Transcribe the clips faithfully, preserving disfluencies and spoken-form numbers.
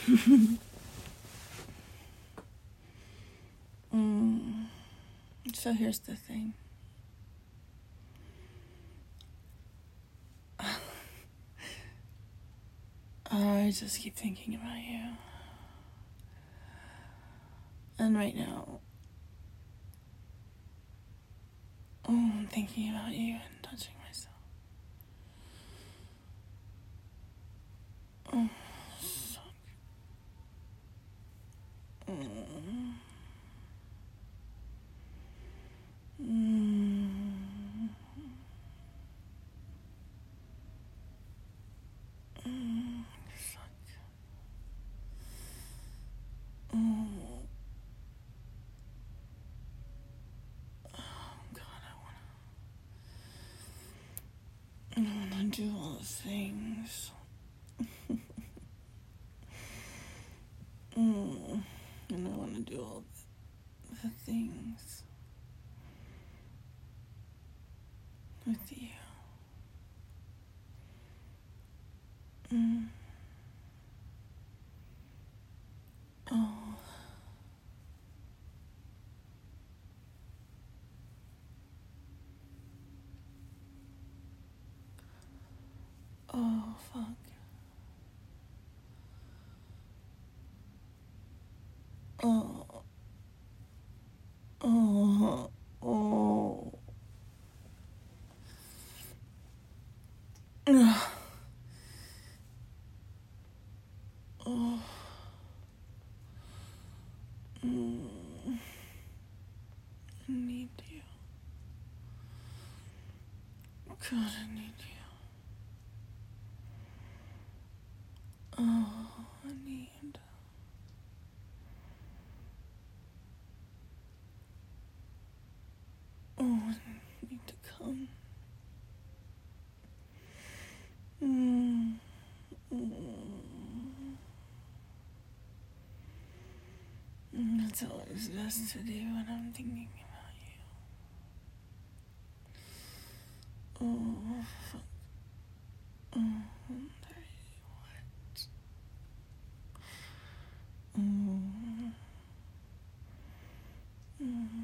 mm. So here's the thing. I just keep thinking about you. And right now, oh, I'm thinking about you and touching myself. Oh, suck. Mm. Mm. Mm. Suck. Mm. Oh, God, I wanna, I wanna do all the things. mm. And I wanna do all the, the things with you. Mm. Oh. Oh, fuck. Oh. Oh. Oh. Oh. Oh. Mm. I need you. God, I need you. Oh, I need. Oh, I need to come. Mm. Mm. That's always best to do when I'm thinking about you. Oh, fuck. Oh, I'm very wet. Mm. Mm.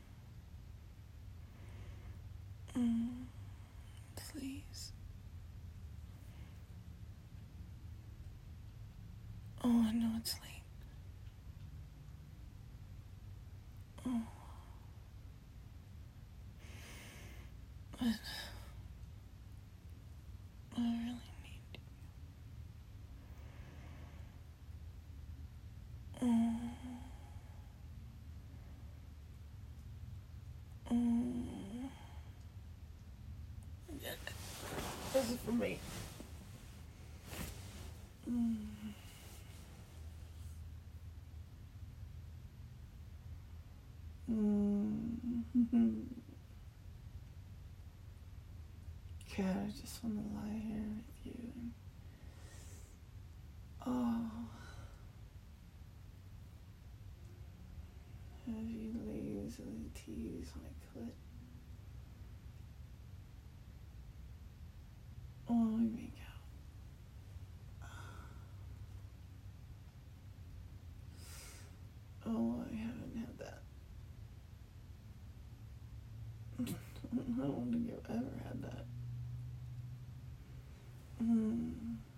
Mm. Please. Oh, I know it's late. Oh. But I really need you. Oh. Oh. This is for me. Mm. Mm. God, I just want to lie here with you and oh, have you lazily tease my clit. Oh, let me make out. Oh, I haven't had that. I don't think I've ever had that. Mm.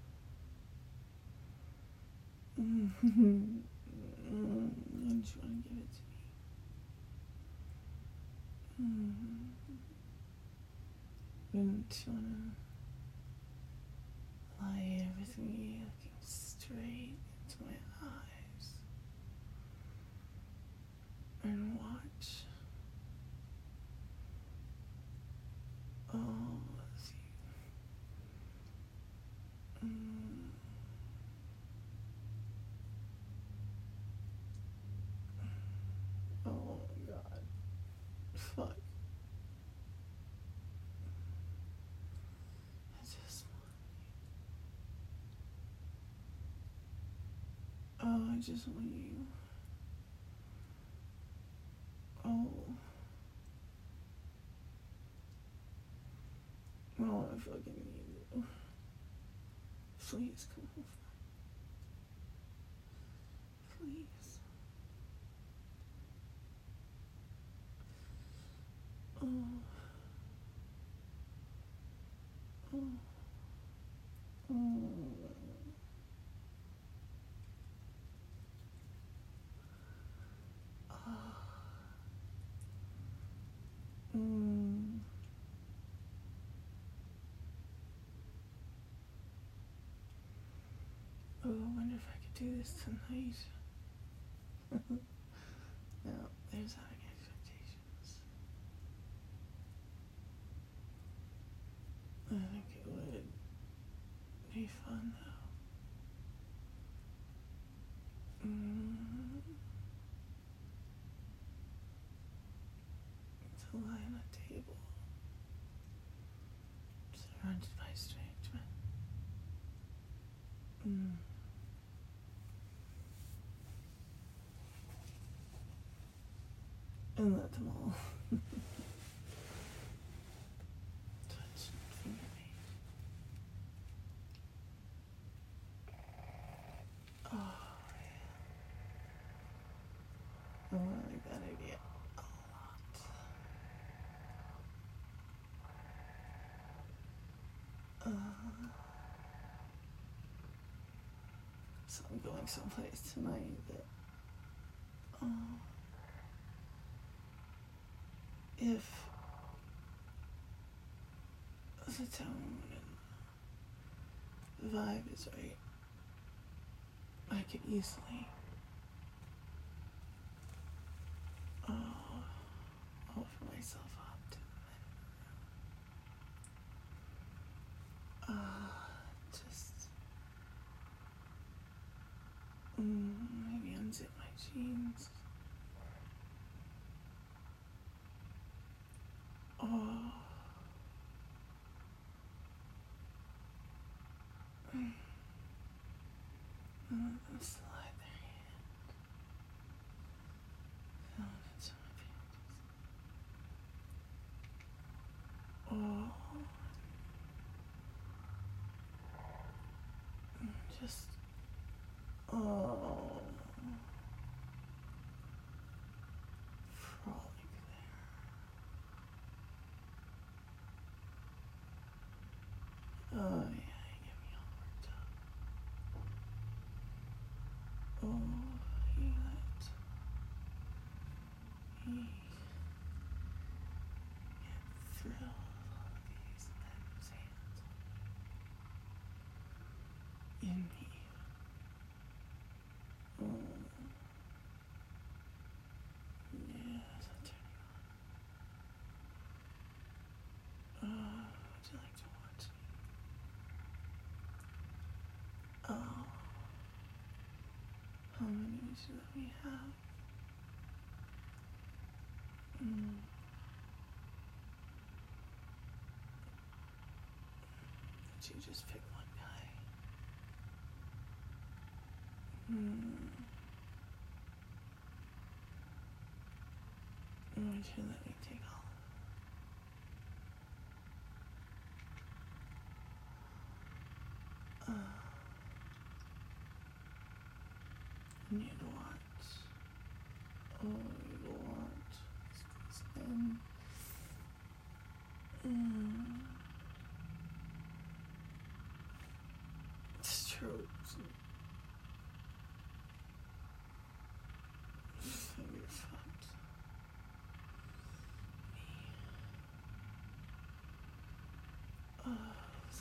Mm. Mm. I just want to give it to me. Mm. I just want to lie here with me, looking straight into my eyes and watch. Oh, let's see. Mm. Oh my God. Fuck. I just want you. Oh, I just want you. Oh. Oh, I fucking need you. Please come over. please. Oh. Oh. Oh. Mm. Oh, I wonder if I could do this tonight. No, there's having expectations. I think it would be fun though. Mm. To lie on a table, surrounded by strange men. Mm. And let them all touch and finger me. Oh, yeah. Oh, I like that idea a lot. Uh, so I'm going someplace tonight that, oh, if the tone and the vibe is right, I could easily, oh, offer myself up to them. Uh, just, mm, maybe unzip my jeans. Oh. Mm. And let them slide their hand down into my panties. Oh. Mm, just, oh. Frolic there. Oh, yeah, you get me all worked up. Oh, you let me get thrill of these men's hands in me. Oh, yes, I'll turn you on. Oh, would you like to watch me? Oh, how many would you let me have? Mm. Would you just pick one guy? Hmm. Or would you let me take all of them? Uh, and you'd want, oh, you'd want these men. Mm. Strokes and finger fucked. Oh, so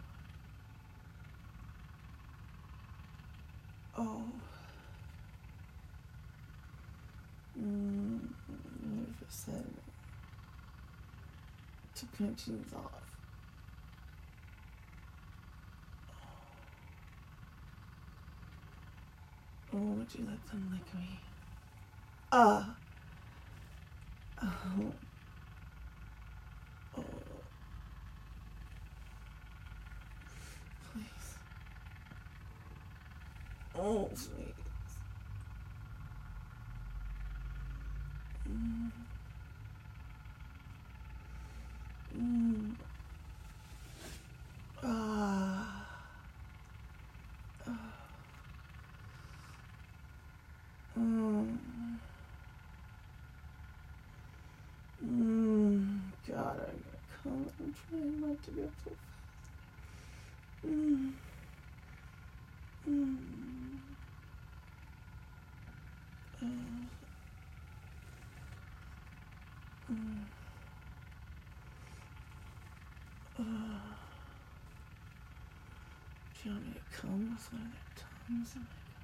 cute. Oh. Mm, what if I said took my jeans off? Or would you let them lick me? Ah. Uh, oh. Oh. Please. Oh, please. Mm. Mm. Ah. Oh. so fast. Mm. Mm. Uh. Mm. Uh. Do you want me to come with one of their tongues?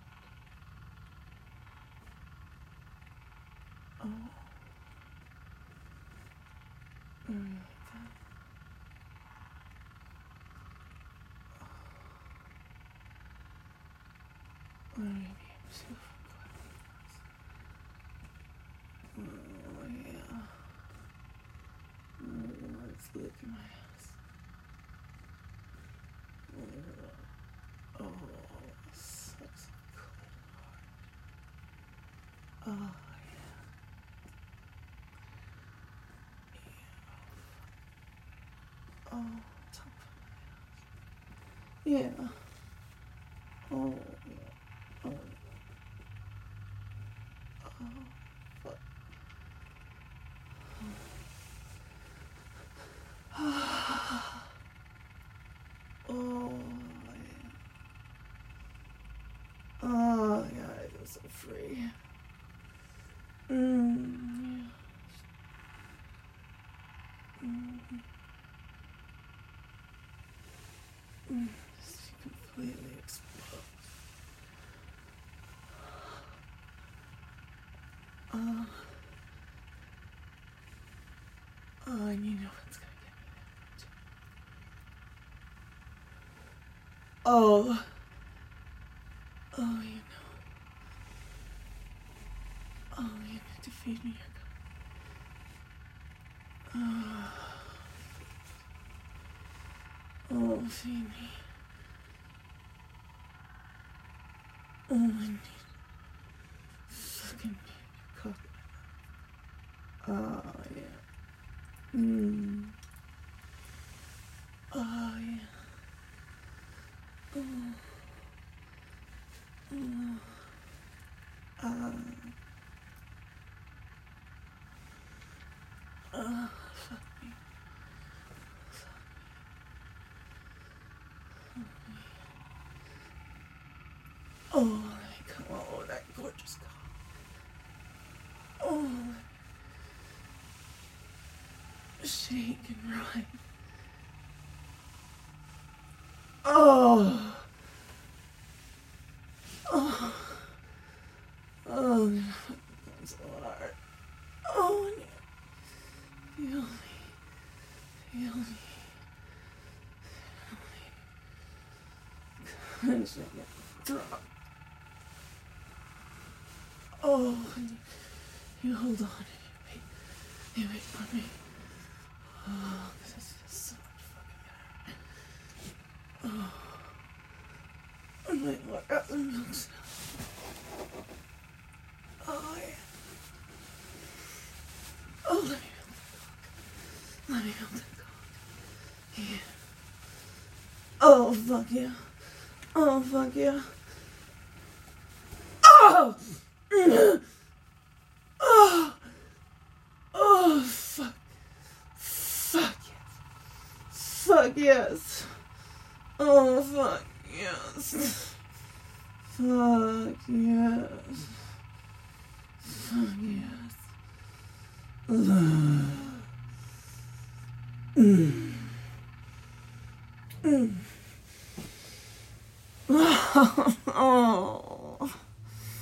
Oh my god. Oh. Mm. Or maybe I'm too quick. Oh yeah. Oh, let's look at my ass. Oh, such a good heart. Oh yeah. Yeah. Oh, top of my ass. Yeah. Oh yeah. Oh. Oh. Fuck. Oh, yeah. Oh, yeah, I feel so free. Mm, yeah. Mm. Mm. Just completely exposed. Oh. Oh, and you know what's gonna get me there, too. Oh. Oh, you know. Oh, you need to feed me your gun. Oh. Oh, feed me. Oh, I need fucking cock. Oh, yeah. Mm. Oh, yeah. Oh. Oh. Uh. Uh. Fuck me. Oh, let me come. Oh, that gorgeous cock. Oh, shake and ride. Oh. Oh. Oh, that's so hard. Oh, feel me. Feel me. Feel me. I'm just gonna drop. Oh, you hold on. Wait. You wait for me. Oh, this is just so much fucking hard. Oh. I'm like, what got the milk now? Oh, yeah. Oh, let me milk the cock. Let me milk the cock. Yeah. Oh, fuck yeah. Oh, fuck yeah. Oh! Oh! Oh, fuck. Fuck yes. Fuck yes. Oh, fuck yes. Fuck yes. Fuck yes. Mm. Mm. Oh.